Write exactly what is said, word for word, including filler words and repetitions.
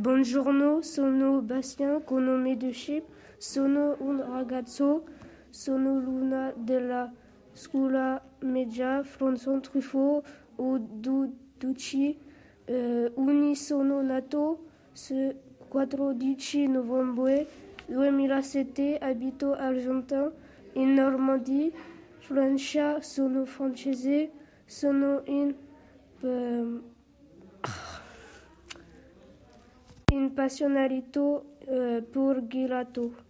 Buongiorno, sono Bastien, cognome de Chip, sono un ragazzo, sono l'una della scuola media François Truffaut o dodici eh, anni. Sono nato il quattordici novembre duemilasette, abito a Argentin, in Normandia, Francia. Sono francese, sono in um, in passionato uh, per gelato.